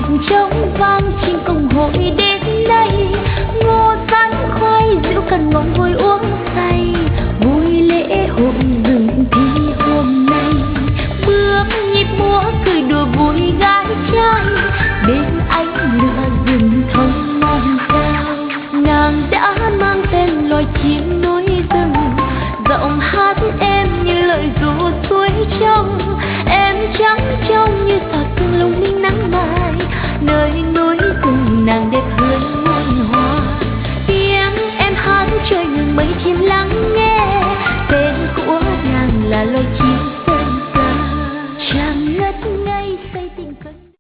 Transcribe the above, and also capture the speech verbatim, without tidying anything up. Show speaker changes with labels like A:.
A: trống vang trên công hội đêm nay, ngô sắn khoai rượu cần mong vui uống say.